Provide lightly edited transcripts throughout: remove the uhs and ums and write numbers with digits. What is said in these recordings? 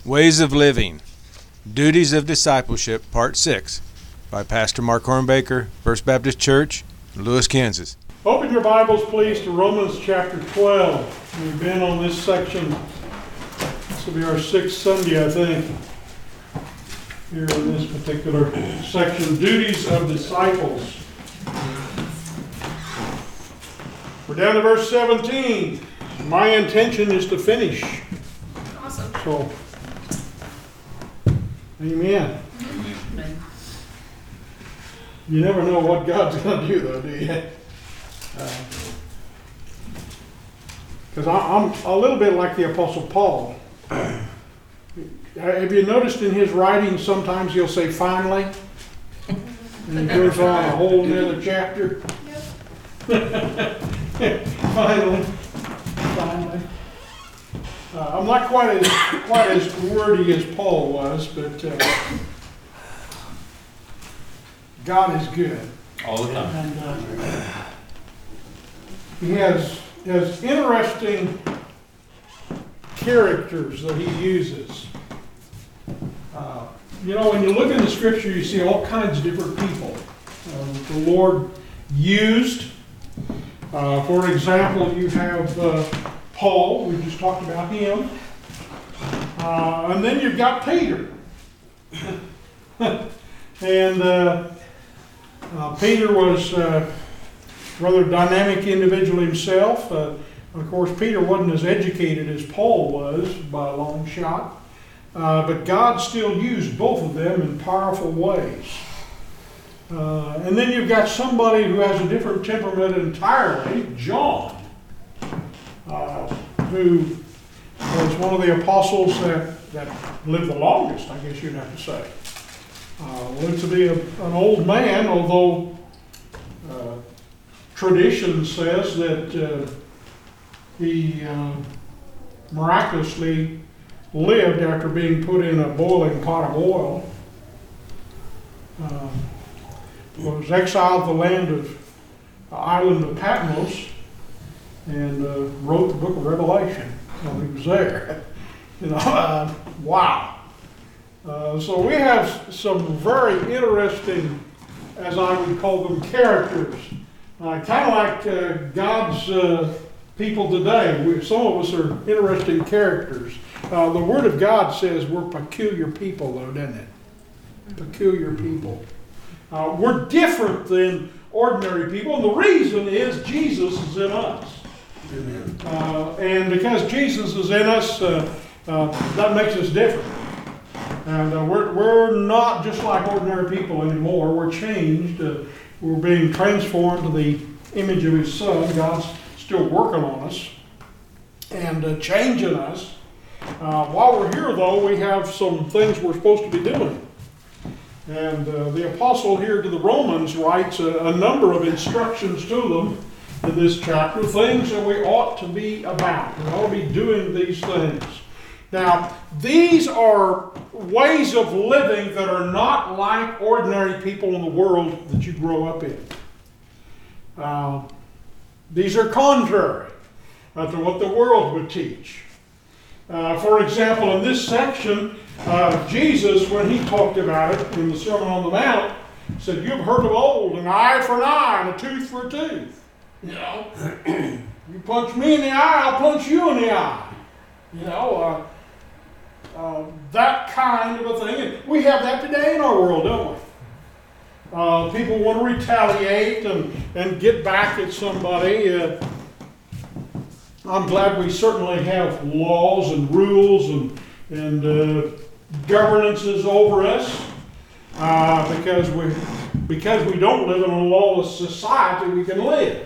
Ways of Living, Duties of Discipleship, Part 6, by Pastor Mark Hornbaker, First Baptist Church, Lewis, Kansas. Open your Bibles, please, to Romans chapter 12. We've been on this section. This will be our sixth Sunday, I think, here in this particular section, Duties of Disciples. We're down to verse 17. My intention is to finish. Awesome. So, amen. Amen. You never know what God's going to do, though, do you? Because I'm a little bit like the Apostle Paul. Have you noticed in his writings sometimes he'll say finally? And he goes on a whole nother chapter. Finally. I'm not quite as wordy as Paul was, but God is good. All the time. And he has interesting characters that he uses. When you look in the Scripture, you see all kinds of different people the Lord used. For example, you have Paul. We just talked about him. And then you've got Peter. And Peter was a rather dynamic individual himself. Of course, Peter wasn't as educated as Paul was by a long shot. But God still used both of them in powerful ways. And then you've got somebody who has a different temperament entirely, John, who was one of the apostles that lived the longest, I guess you'd have to say. Lived to be an old man, although tradition says that he miraculously lived after being put in a boiling pot of oil. Was exiled to the land of island of Patmos and wrote the book of Revelation while he was there. Wow. So we have some very interesting, as I would call them, characters. Kind of like God's people today. Some of us are interesting characters. The Word of God says we're peculiar people, though, doesn't it? Peculiar people. We're different than ordinary people, and the reason is Jesus is in us. Amen. And because Jesus is in us, that makes us different. And we're not just like ordinary people anymore. We're changed. We're being transformed to the image of His Son. God's still working on us and changing us. While we're here, though, we have some things we're supposed to be doing. And the apostle here to the Romans writes a number of instructions to them in this chapter, things that we ought to be about. We ought to be doing these things. Now, these are ways of living that are not like ordinary people in the world that you grow up in. These are contrary to what the world would teach. For example, in this section, Jesus, when he talked about it in the Sermon on the Mount, said, "You've heard of old, an eye for an eye and a tooth for a tooth. You punch me in the eye, I'll punch you in the eye." That kind of a thing. And we have that today in our world, don't we? People want to retaliate and get back at somebody. I'm glad we certainly have laws and rules and governances over us because we don't live in a lawless society. We can live.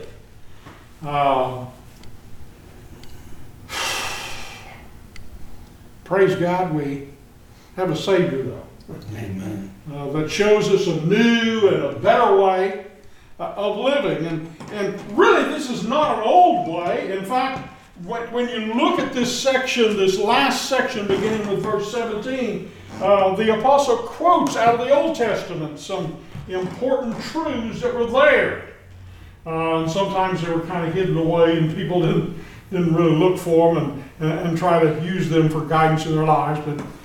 Praise God, we have a Savior, though. Amen. That shows us a new and a better way of living. And really, this is not an old way. In fact, when you look at this section, this last section beginning with verse 17, the apostle quotes out of the Old Testament some important truths that were there. And sometimes they were kind of hidden away and people didn't really look for them and try to use them for guidance in their lives. But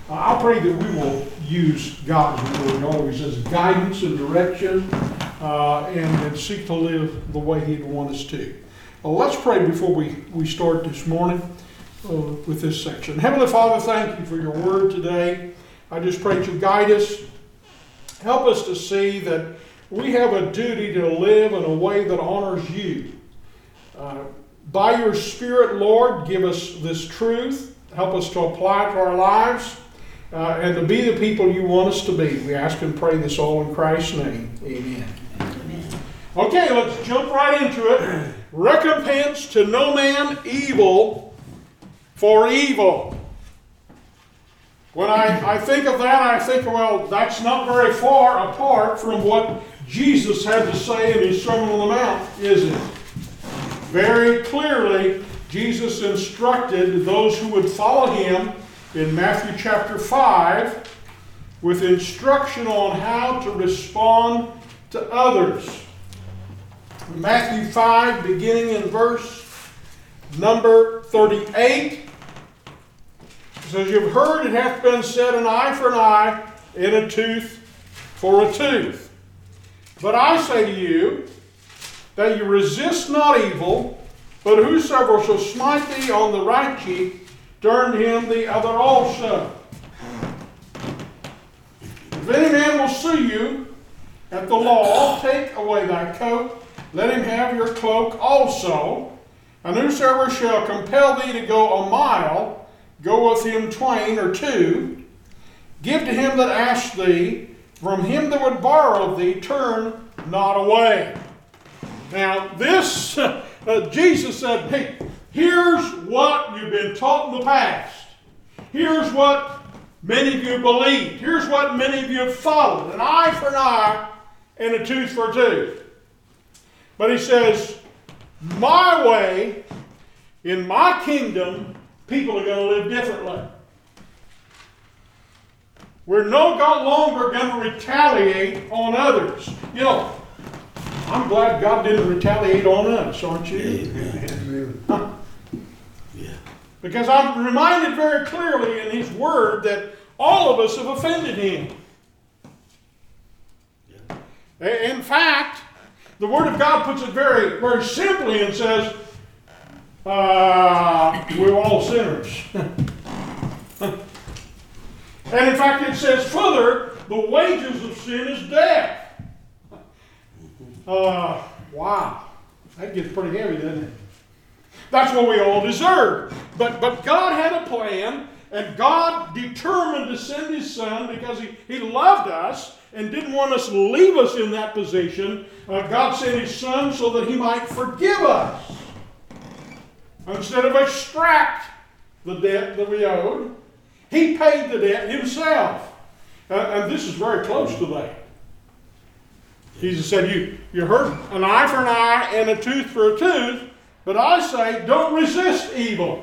I pray that we will use God's Word always as guidance and direction and seek to live the way He'd want us to. Well, let's pray before we start this morning with this section. Heavenly Father, thank you for your Word today. I just pray that you guide us. Help us to see that we have a duty to live in a way that honors you. By your Spirit, Lord, give us this truth. Help us to apply it to our lives and to be the people you want us to be. We ask and pray this all in Christ's name. Amen. Amen. Okay, let's jump right into it. Recompense to no man evil for evil. When I think of that, I think, well, that's not very far apart from what Jesus had to say in his Sermon on the Mount, is it? Very clearly, Jesus instructed those who would follow him in Matthew chapter 5 with instruction on how to respond to others. Matthew 5, beginning in verse number 38, it says, "You've heard it hath been said, an eye for an eye, and a tooth for a tooth. But I say to you, that you resist not evil, but whosoever shall smite thee on the right cheek, turn him the other also. If any man will sue you at the law, take away thy coat, let him have your cloak also. And whosoever shall compel thee to go a mile, go with him twain or two. Give to him that asks thee, from him that would borrow of thee, turn not away." Now this, Jesus said, hey, here's what you've been taught in the past. Here's what many of you believed. Here's what many of you have followed. An eye for an eye and a tooth for a tooth. But he says, my way, in my kingdom, people are going to live differently. We're no longer going to retaliate on others. You know, I'm glad God didn't retaliate on us, aren't you? Amen. Huh? Yeah. Because I'm reminded very clearly in His Word that all of us have offended Him. Yeah. In fact, the Word of God puts it very, very simply and says, we're all sinners. And in fact, it says further, the wages of sin is death. Wow. That gets pretty heavy, doesn't it? That's what we all deserve. But God had a plan, and God determined to send His Son because He loved us and didn't want us to leave us in that position. God sent His Son so that He might forgive us. Instead of extract the debt that we owed, He paid the debt Himself. And this is very close to that. Jesus said, you heard an eye for an eye and a tooth for a tooth, but I say, don't resist evil.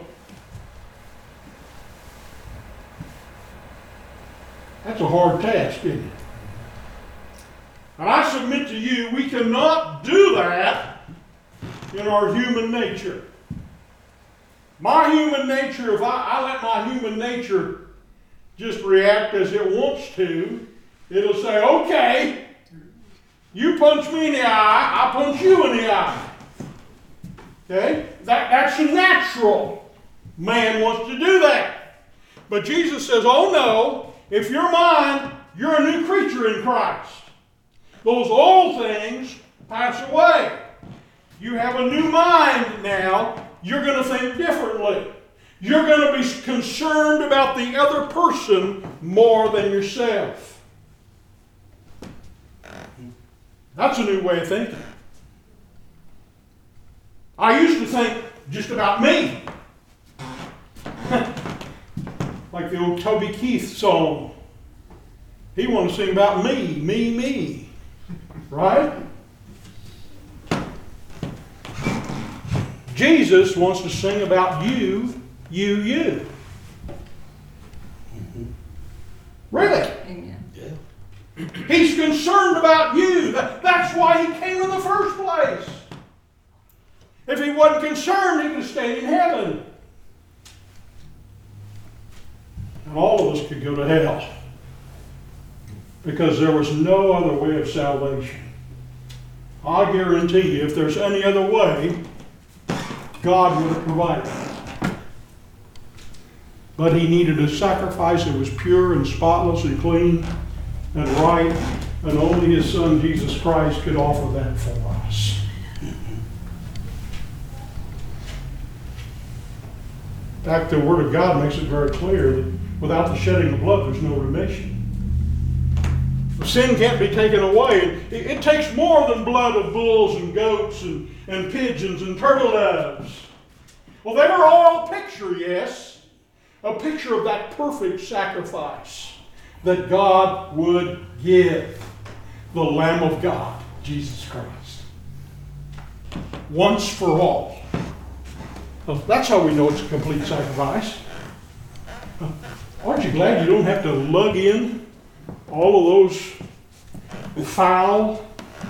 That's a hard task, isn't it? And I submit to you, we cannot do that in our human nature. My human nature, if I let my human nature just react as it wants to, it'll say, okay, you punch me in the eye, I punch you in the eye. Okay? That's natural. Man wants to do that. But Jesus says, oh no, if you're mine, you're a new creature in Christ. Those old things pass away. You have a new mind now. You're going to think differently. You're going to be concerned about the other person more than yourself. That's a new way of thinking. I used to think just about me. Like the old Toby Keith song. He wanted to sing about me, me, me. Right? Jesus wants to sing about you, you, you. Really? Amen. Yeah. He's concerned about you. That's why He came in the first place. If He wasn't concerned, He could stay in heaven. and all of us could go to hell because there was no other way of salvation. I guarantee you, if there's any other way, God would have provided it. But he needed a sacrifice that was pure and spotless and clean and right, and only his Son, Jesus Christ, could offer that for us. In fact, the Word of God makes it very clear that without the shedding of blood, there's no remission. Sin can't be taken away. It takes more than blood of bulls and goats and pigeons and turtle doves. Well, they were all a picture, yes. A picture of that perfect sacrifice that God would give. The Lamb of God, Jesus Christ. Once for all. Well, that's how we know it's a complete sacrifice. Aren't you glad you don't have to lug in all of those fowl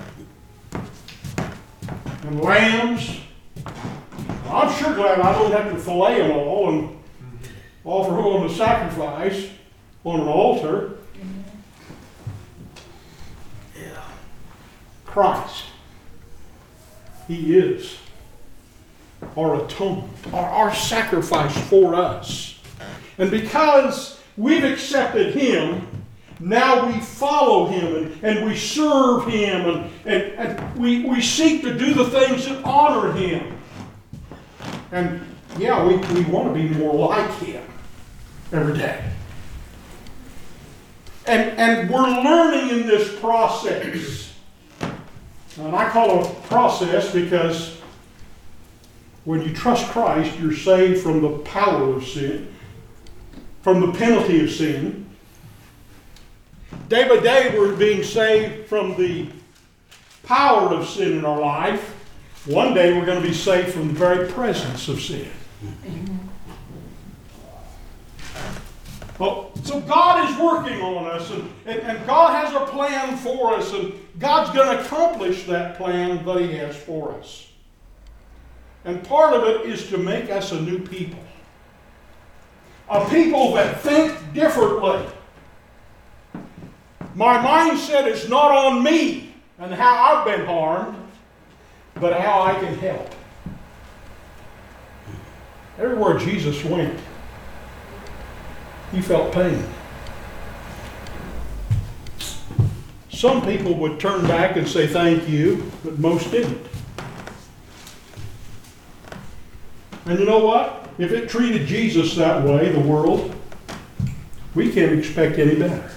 and lambs? I'm sure glad I don't have to fillet them all and offer them on a sacrifice on an altar. Yeah. Christ. He is our atonement, our sacrifice for us. And because we've accepted him, now we follow him and we serve him and we seek to do the things that honor him. And yeah, we want to be more like him every day. And we're learning in this process. And I call it a process because when you trust Christ, you're saved from the power of sin, from the penalty of sin. Day by day, we're being saved from the power of sin in our life. One day, we're going to be saved from the very presence of sin. Well, so God is working on us, and God has a plan for us, and God's going to accomplish that plan that he has for us. And part of it is to make us a new people. A people that think differently. My mindset is not on me and how I've been harmed, but how I can help. Everywhere Jesus went, he felt pain. Some people would turn back and say thank you, but most didn't. And you know what? If it treated Jesus that way, the world, we can't expect any better.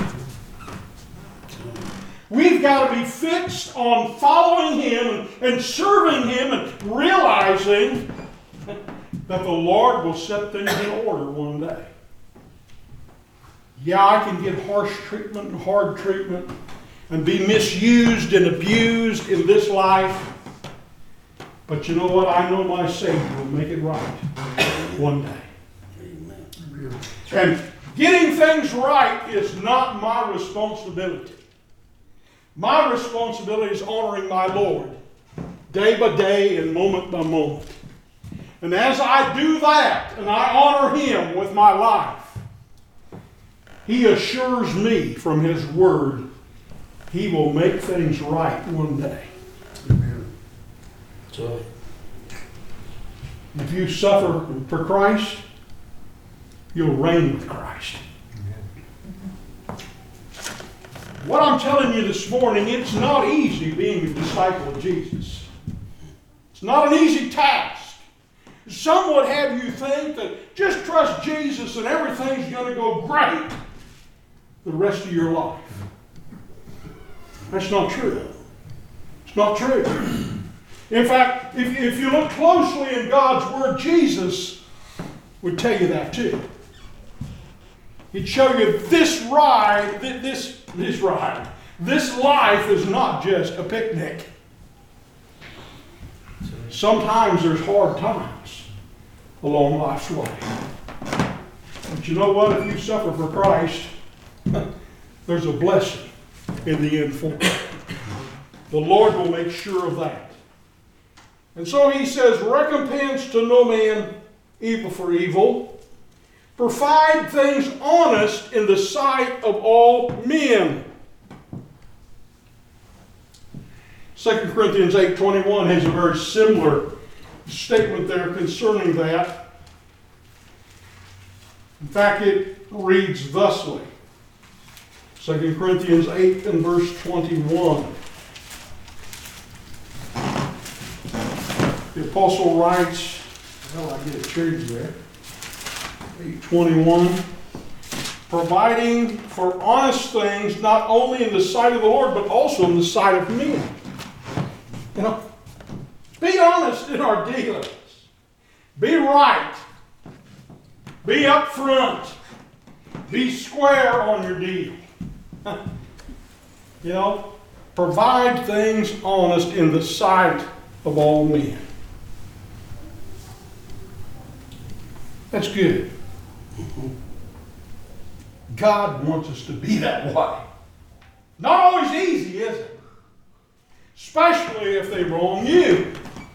We've got to be fixed on following him and serving him and realizing that the Lord will set things in order one day. Yeah, I can get harsh treatment and hard treatment and be misused and abused in this life. But you know what? I know my Savior will make it right one day. Amen. And getting things right is not my responsibility. My responsibility is honoring my Lord day by day and moment by moment. And as I do that and I honor him with my life, he assures me from his word he will make things right one day. Amen. So, if you suffer for Christ, you'll reign with Christ. What I'm telling you this morning, it's not easy being a disciple of Jesus. It's not an easy task. Some would have you think that just trust Jesus and everything's going to go great the rest of your life. That's not true. It's not true. In fact, if you look closely in God's Word, Jesus would tell you that too. He'd show you this life is not just a picnic. Sometimes there's hard times along life's way. But you know what? If you suffer for Christ, there's a blessing in the end for you. The Lord will make sure of that. And so he says, recompense to no man evil for evil. Provide things honest in the sight of all men. 2 Corinthians 8:21 has a very similar statement there concerning that. In fact, it reads thusly. 2 Corinthians 8 and verse 21. The apostle writes, well, I get it changed there. 8:21. Providing for honest things, not only in the sight of the Lord, but also in the sight of men. You know, be honest in our dealings. Be right. Be upfront. Be square on your deal. You know, provide things honest in the sight of all men. That's good. God wants us to be that way. Not always easy, is it? Especially if they wrong you.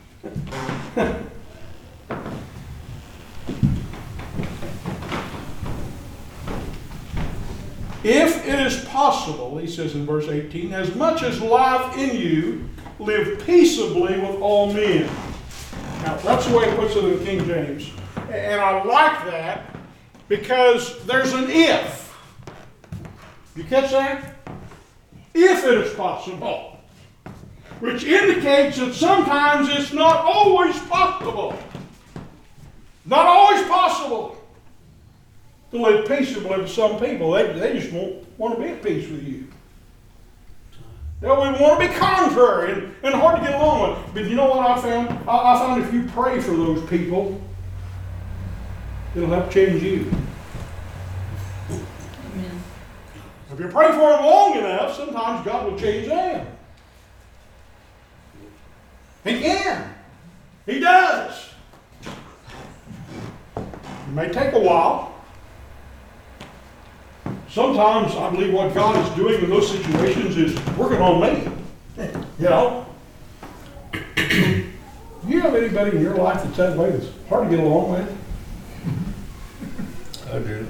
If it is possible, he says in verse 18, as much as life in you, live peaceably with all men. Now, that's the way it puts it in King James. And I like that because there's an if. You catch that? If it is possible. Which indicates that sometimes it's not always possible. Not always possible to live peaceably with some people. They just won't want to be at peace with you. They want to be contrary and hard to get along with. But you know what I found? I found if you pray for those people, it'll help change you. Amen. If you pray for them long enough, sometimes God will change them. He can. He does. It may take a while. Sometimes I believe what God is doing in those situations is working on me. You know? Do you have anybody in your life that's that way that's hard to get along with? I do.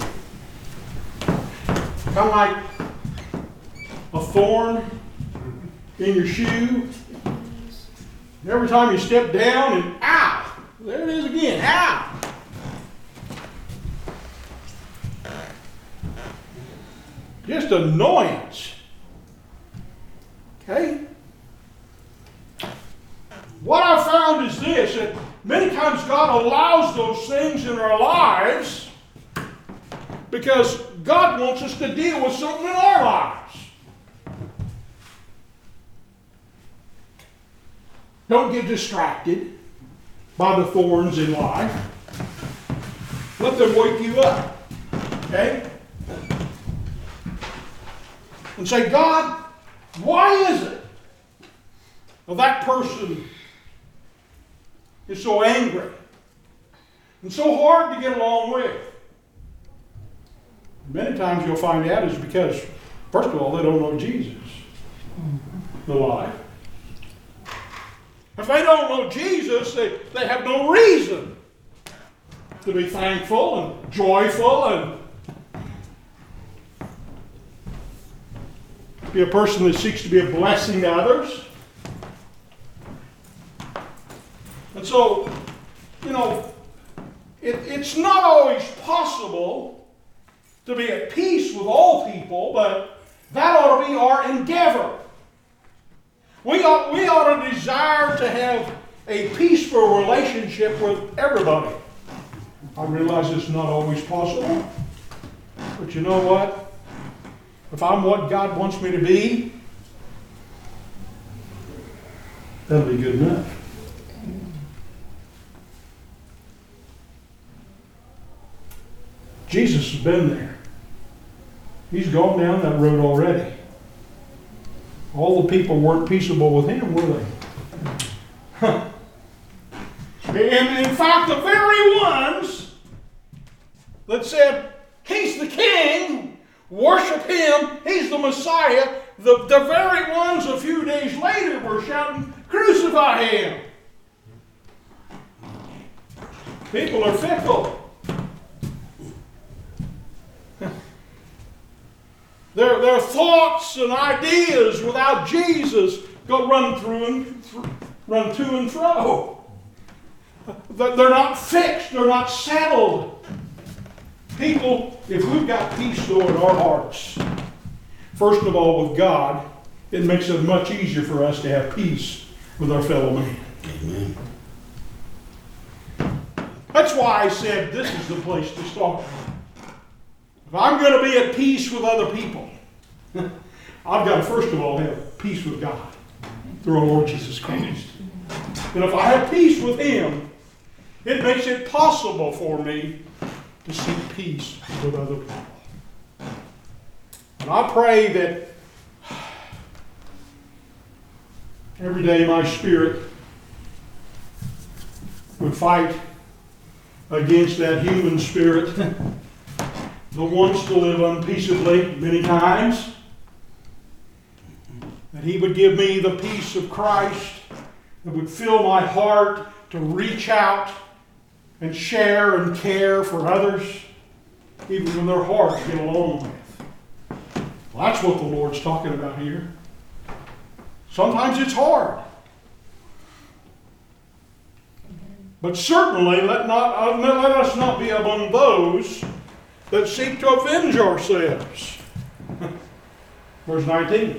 Kind of like a thorn in your shoe. Every time you step down and ow! There it is again. Ow! Just annoyance. Okay? What I found is this, that many times God allows those things in our lives because God wants us to deal with something in our lives. Don't get distracted by the thorns in life. Let them wake you up. Okay? And say, God, why is it that person is so angry and so hard to get along with? Many times you'll find out is because, first of all, they don't know Jesus, the life. If they don't know Jesus, they have no reason to be thankful and joyful and be a person that seeks to be a blessing to others. And so, you know, it's not always possible to be at peace with all people, but that ought to be our endeavor. We ought to desire to have a peaceful relationship with everybody. I realize it's not always possible, but you know what? If I'm what God wants me to be, that'll be good enough. Jesus has been there. He's gone down that road already. All the people weren't peaceable with him, were they? Huh. And in fact, the very ones that said, he's the king, worship him, he's the Messiah, the very ones a few days later were shouting, crucify him. People are fickle. Their thoughts and ideas without Jesus go run to and fro. They're not fixed. They're not settled. People, if we've got peace though in our hearts, first of all with God, it makes it much easier for us to have peace with our fellow man. Amen. That's why I said this is the place to start. If I'm going to be at peace with other people, I've got to first of all have peace with God through our Lord Jesus Christ. And if I have peace with Him, it makes it possible for me to seek peace with other people. And I pray that every day my spirit would fight against that human spirit that wants to live unpeaceably many times. That He would give me the peace of Christ that would fill my heart to reach out and share and care for others, even when their hearts get along with. Well, that's what the Lord's talking about here. Sometimes it's hard. But certainly let us not be among those that seek to avenge ourselves. Verse 19.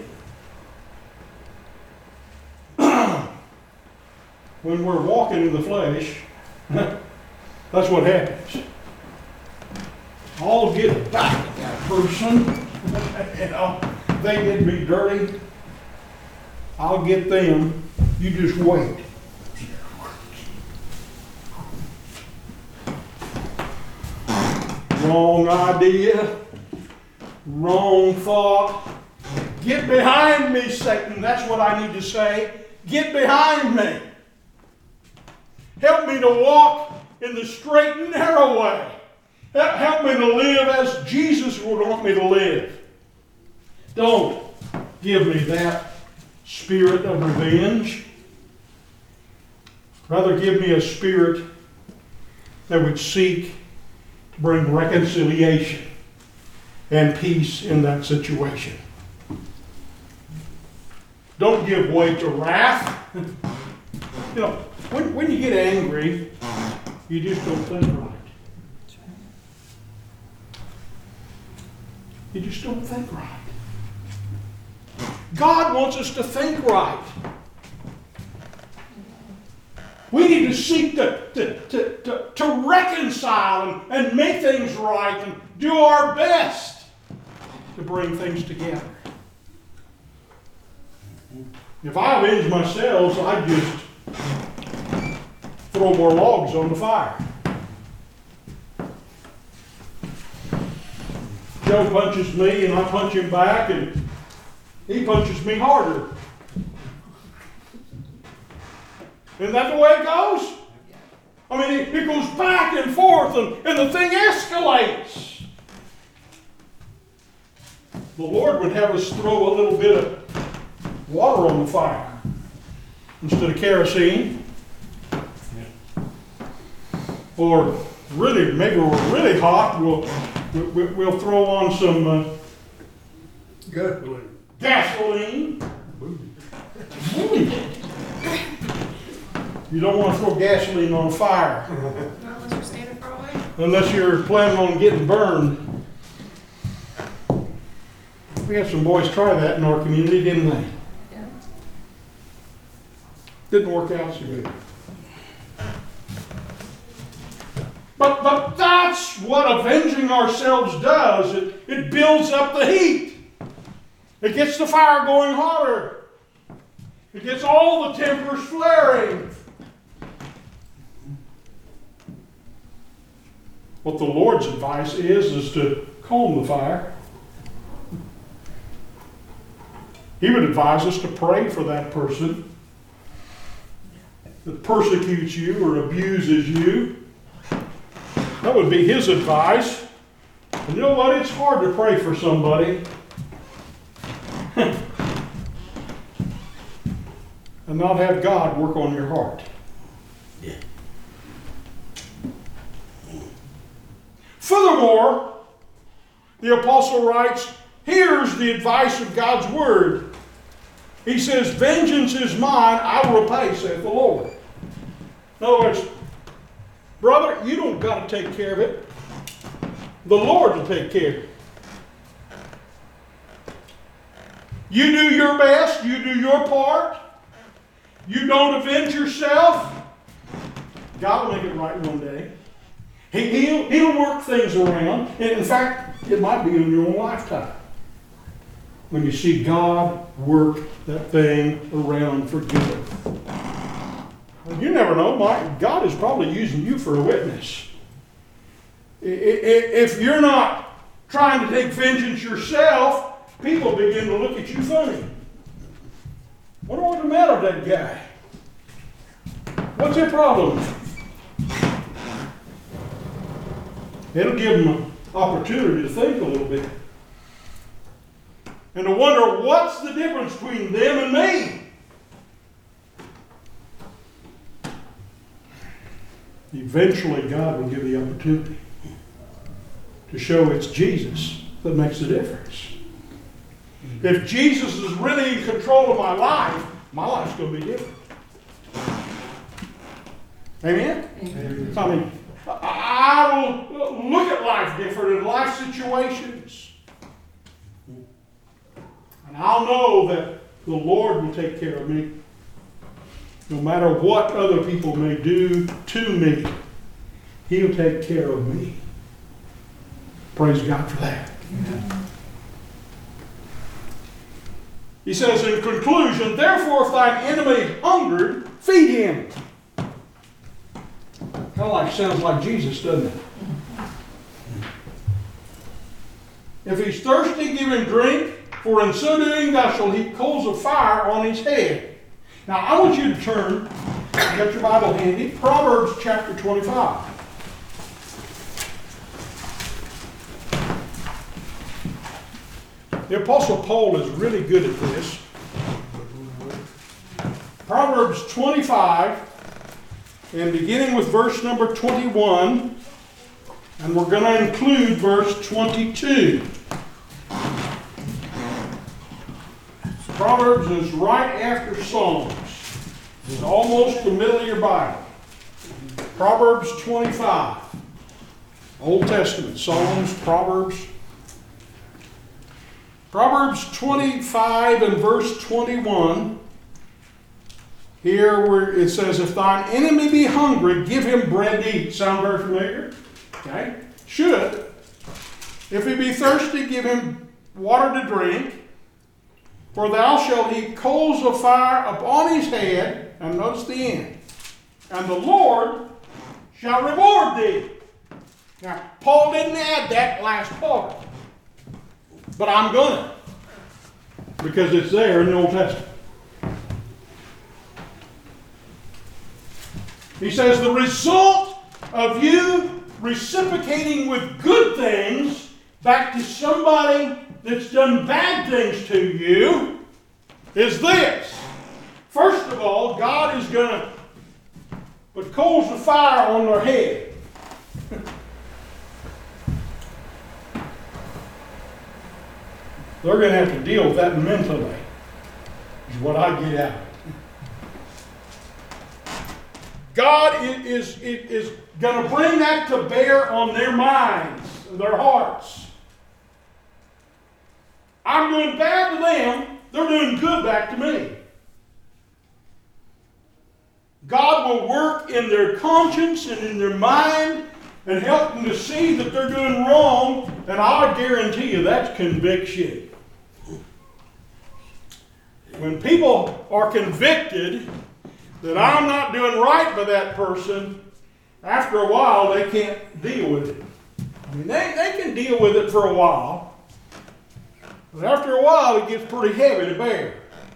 When we're walking in the flesh, that's what happens. I'll get back at that person. They did me dirty. I'll get them. You just wait. Wrong idea. Wrong thought. Get behind me, Satan. That's what I need to say. Get behind me. Help me to walk in the straight and narrow way. Help me to live as Jesus would want me to live. Don't give me that spirit of revenge. Rather, give me a spirit that would seek to bring reconciliation and peace in that situation. Don't give way to wrath. You know, when you get angry, you just don't think right. You just don't think right. God wants us to think right. We need to seek to reconcile and make things right and do our best to bring things together. If I avenge myself, I just throw more logs on the fire. Joe punches me and I punch him back and he punches me harder. Isn't that the way it goes? I mean, it goes back and forth and the thing escalates. The Lord would have us throw a little bit of water on the fire instead of kerosene. Or really, maybe we're really hot, we'll throw on some gasoline. You don't want to throw gasoline on fire. Not unless you're standing far away. Unless you're planning on getting burned. We had some boys try that in our community, didn't they? Yeah. Didn't work out so good. But that's what avenging ourselves does. It builds up the heat. It gets the fire going hotter. It gets all the tempers flaring. What the Lord's advice is to calm the fire. He would advise us to pray for that person that persecutes you or abuses you. That would be His advice. And you know what? It's hard to pray for somebody and not have God work on your heart. Yeah. Furthermore, the apostle writes, hears the advice of God's word. He says, vengeance is mine, I will repay, saith the Lord. In other words, brother, you don't got to take care of it. The Lord will take care of it. You do your best, you do your part. You don't avenge yourself. God will make it right one day. He'll work things around. And in fact, it might be in your own lifetime when you see God work that thing around for good. You never know. God is probably using you for a witness. If you're not trying to take vengeance yourself, people begin to look at you funny. What's the matter with that guy? What's your problem? It'll give them an opportunity to think a little bit. And to wonder, what's the difference between them and me? Eventually, God will give the opportunity to show it's Jesus that makes the difference. If Jesus is really in control of my life's going to be different. Amen? Amen. I mean, I will look at life different in life situations. And I'll know that the Lord will take care of me. No matter what other people may do to me, He'll take care of me. Praise God for that. Amen. He says in conclusion, therefore if thine enemy hungered, feed him. Kind of sounds like Jesus, doesn't it? If he's thirsty, give him drink, for in so doing thou shalt heap coals of fire on his head. Now I want you to turn, you got your Bible handy, Proverbs chapter 25. The Apostle Paul is really good at this. Proverbs 25, and beginning with verse number 21, and we're going to include verse 22. Proverbs is right after Psalms. It's almost the middle of your Bible. Proverbs 25. Old Testament, Psalms, Proverbs. Proverbs 25 and verse 21. Here where it says, if thine enemy be hungry, give him bread to eat. Sound very familiar? Okay. Should. If he be thirsty, give him water to drink. For thou shalt heap coals of fire upon his head. And notice the end. And the Lord shall reward thee. Now, Paul didn't add that last part. But I'm going to. Because it's there in the Old Testament. He says, the result of you reciprocating with good things back to somebody that's done bad things to you is this. First of all, God is going to put coals of fire on their head. They're going to have to deal with that mentally, is what I get out of it. God is going to bring that to bear on their minds, their hearts. I'm doing bad to them, they're doing good back to me. God will work in their conscience and in their mind and help them to see that they're doing wrong, and I guarantee you that's conviction. When people are convicted that I'm not doing right by that person, after a while they can't deal with it. I mean, they can deal with it for a while, but after a while it gets pretty heavy to bear.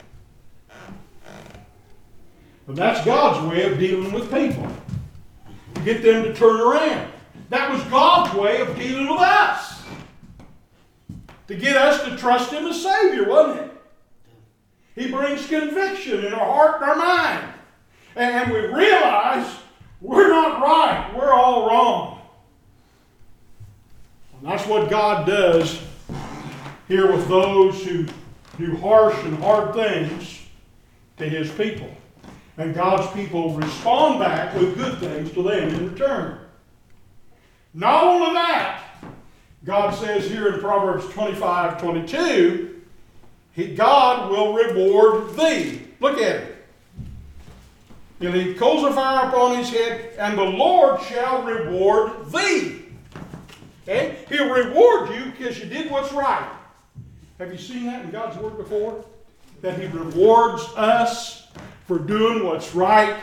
But that's God's way of dealing with people, to get them to turn around. That was God's way of dealing with us, to get us to trust Him as Savior, wasn't it? He brings conviction in our heart and our mind. And we realize we're not right. We're all wrong. And that's what God does. here with those who do harsh and hard things to His people. And God's people respond back with good things to them in return. Not only that, God says here in Proverbs 25:22, God will reward thee. Look at it. And He coals of fire upon his head, and the Lord shall reward thee. Okay? He'll reward you because you did what's right. Have you seen that in God's Word before? That He rewards us for doing what's right.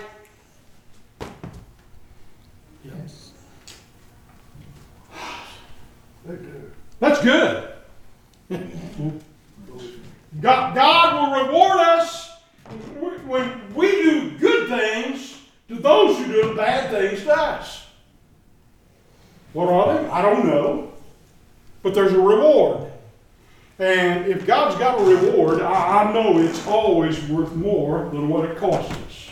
Yes. That's good. God will reward us when we do good things to those who do bad things to us. What are they? I don't know. But there's a reward. And if God's got a reward, I know it's always worth more than what it costs us.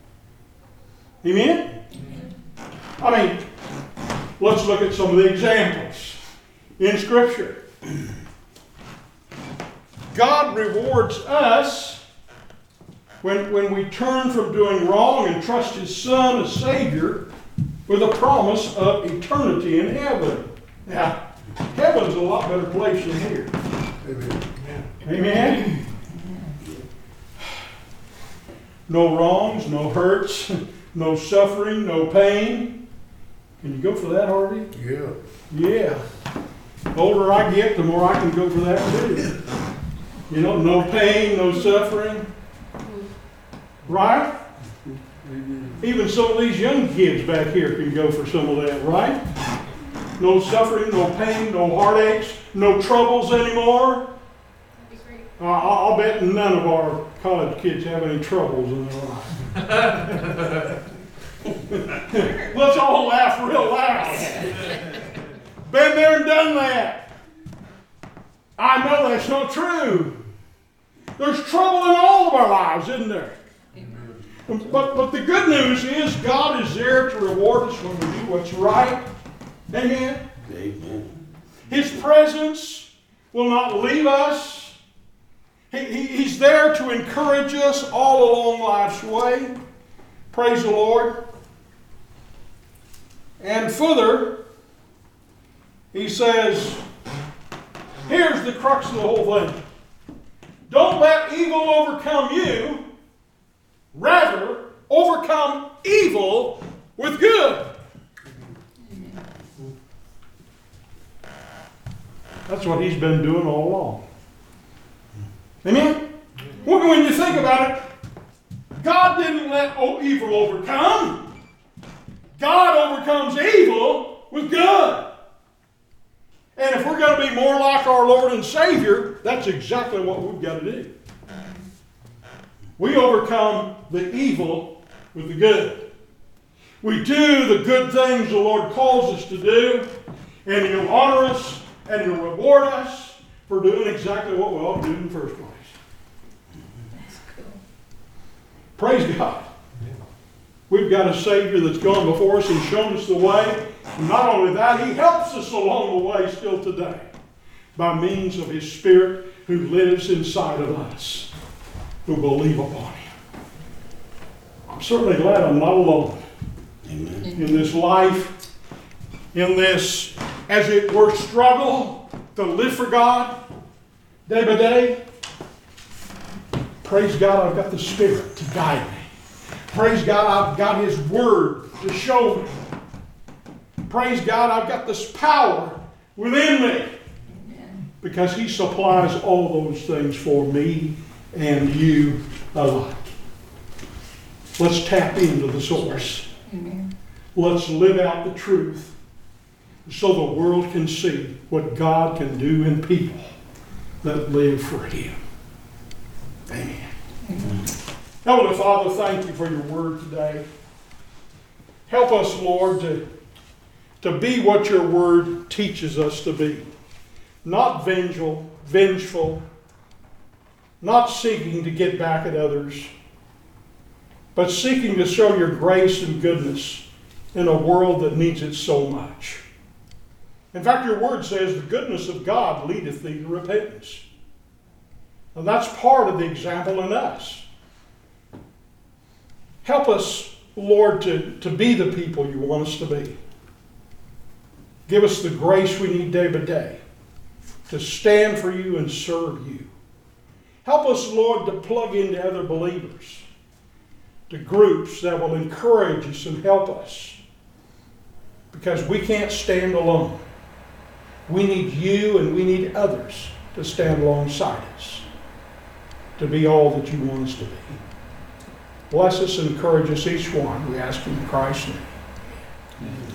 Amen? I mean, let's look at some of the examples in Scripture. God rewards us when we turn from doing wrong and trust His Son as Savior with a promise of eternity in heaven. Now, heaven's a lot better place than here. Amen. Amen? No wrongs, no hurts, no suffering, no pain. Can you go for that, Harvey? Yeah. Yeah. The older I get, the more I can go for that too. You know, no pain, no suffering. Right? Even some of these young kids back here can go for some of that, right? No suffering, no pain, no heartaches, no troubles anymore. That'd be great. I'll bet none of our college kids have any troubles in their life. Let's all laugh real loud. Been there and done that. I know that's not true. There's trouble in all of our lives, isn't there? But the good news is God is there to reward us when we do what's right. Amen? Amen. His presence will not leave us. He's there to encourage us all along life's way. Praise the Lord. And further, he says, here's the crux of the whole thing. Don't let evil overcome you. Rather, overcome evil with good. That's what He's been doing all along. Amen? When you think about it, God didn't let evil overcome. God overcomes evil with good. And if we're going to be more like our Lord and Savior, that's exactly what we've got to do. We overcome the evil with the good. We do the good things the Lord calls us to do, and He'll honor us, and He'll reward us for doing exactly what we ought to do in the first place. That's cool. Praise God. We've got a Savior that's gone before us and shown us the way. And not only that, He helps us along the way still today by means of His Spirit who lives inside of us, who believe upon Him. I'm certainly glad I'm not alone. Amen. In this life, in this, as it were, struggle to live for God day by day. Praise God, I've got the Spirit to guide me. Praise God, I've got His Word to show me. Praise God, I've got this power within me. Because He supplies all those things for me and you alike. Let's tap into the source. Amen. Let's live out the truth so the world can see what God can do in people that live for Him. Amen. Heavenly Father, thank You for Your word today. Help us, Lord, to be what Your word teaches us to be. Not vengeful, not seeking to get back at others, but seeking to show Your grace and goodness in a world that needs it so much. In fact, your word says the goodness of God leadeth thee to repentance. And that's part of the example in us. Help us, Lord, to be the people you want us to be. Give us the grace we need day by day to stand for you and serve you. Help us, Lord, to plug into other believers, to groups that will encourage us and help us. Because we can't stand alone. We need you and we need others to stand alongside us, to be all that you want us to be. Bless us and encourage us each one. We ask in Christ's name.